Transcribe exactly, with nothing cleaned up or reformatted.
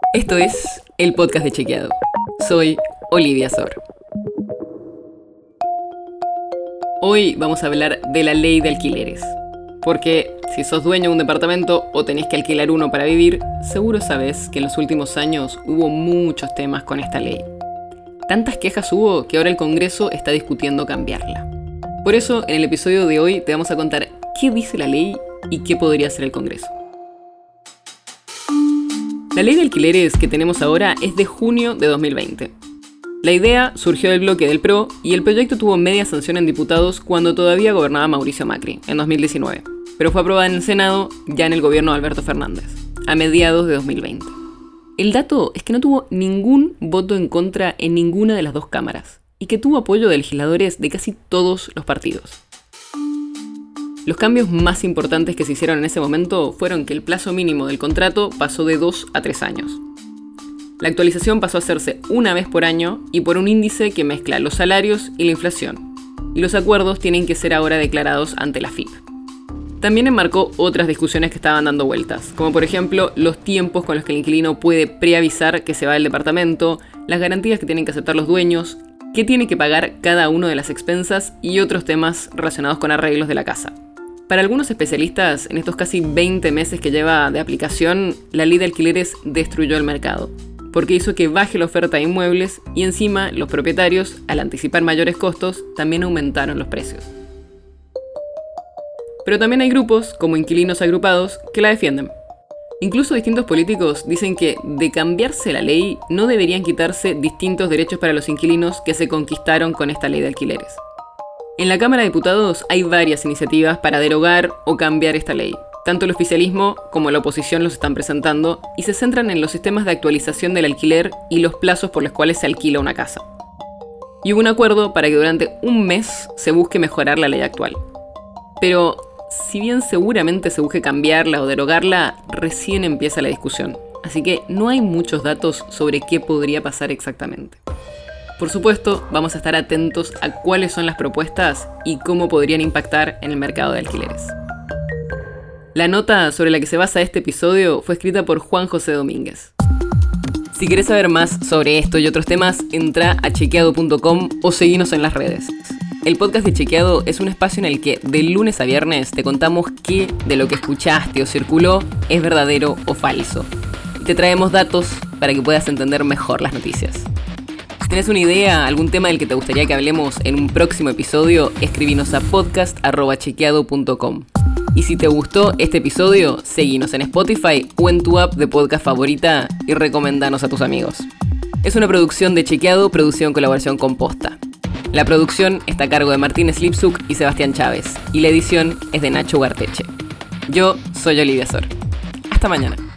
Esto es el podcast de Chequeado. Soy Olivia Sor. Hoy vamos a hablar de la ley de alquileres. Porque si sos dueño de un departamento o tenés que alquilar uno para vivir, seguro sabés que en los últimos años hubo muchos temas con esta ley. Tantas quejas hubo que ahora el Congreso está discutiendo cambiarla. Por eso, en el episodio de hoy te vamos a contar qué dice la ley y qué podría hacer el Congreso. La ley de alquileres que tenemos ahora es de junio de dos mil veinte. La idea surgió del bloque del P R O y el proyecto tuvo media sanción en diputados cuando todavía gobernaba Mauricio Macri, en dos mil diecinueve, pero fue aprobada en el Senado ya en el gobierno de Alberto Fernández, a mediados de dos mil veinte. El dato es que no tuvo ningún voto en contra en ninguna de las dos cámaras, y que tuvo apoyo de legisladores de casi todos los partidos. Los cambios más importantes que se hicieron en ese momento fueron que el plazo mínimo del contrato pasó de dos a tres años. La actualización pasó a hacerse una vez por año y por un índice que mezcla los salarios y la inflación, y los acuerdos tienen que ser ahora declarados ante la F I P. También enmarcó otras discusiones que estaban dando vueltas, como por ejemplo los tiempos con los que el inquilino puede preavisar que se va del departamento, las garantías que tienen que aceptar los dueños, qué tiene que pagar cada uno de las expensas y otros temas relacionados con arreglos de la casa. Para algunos especialistas, en estos casi veinte meses que lleva de aplicación, la ley de alquileres destruyó el mercado, porque hizo que baje la oferta de inmuebles y encima los propietarios, al anticipar mayores costos, también aumentaron los precios. Pero también hay grupos, como inquilinos agrupados, que la defienden. Incluso distintos políticos dicen que, de cambiarse la ley, no deberían quitarse distintos derechos para los inquilinos que se conquistaron con esta ley de alquileres. En la Cámara de Diputados hay varias iniciativas para derogar o cambiar esta ley. Tanto el oficialismo como la oposición los están presentando y se centran en los sistemas de actualización del alquiler y los plazos por los cuales se alquila una casa. Y hubo un acuerdo para que durante un mes se busque mejorar la ley actual. Pero, si bien seguramente se busque cambiarla o derogarla, recién empieza la discusión. Así que no hay muchos datos sobre qué podría pasar exactamente. Por supuesto, vamos a estar atentos a cuáles son las propuestas y cómo podrían impactar en el mercado de alquileres. La nota sobre la que se basa este episodio fue escrita por Juan José Domínguez. Si querés saber más sobre esto y otros temas, entra a chequeado punto com o seguinos en las redes. El podcast de Chequeado es un espacio en el que de lunes a viernes te contamos qué de lo que escuchaste o circuló es verdadero o falso. Y te traemos datos para que puedas entender mejor las noticias. Si tenés una idea, algún tema del que te gustaría que hablemos en un próximo episodio, escribinos a podcast arroba chequeado punto com. Y si te gustó este episodio, seguinos en Spotify o en tu app de podcast favorita y recomendanos a tus amigos. Es una producción de Chequeado, producida en colaboración con Posta. La producción está a cargo de Martín Slipsuk y Sebastián Chávez, y la edición es de Nacho Garteche. Yo soy Olivia Sor. Hasta mañana.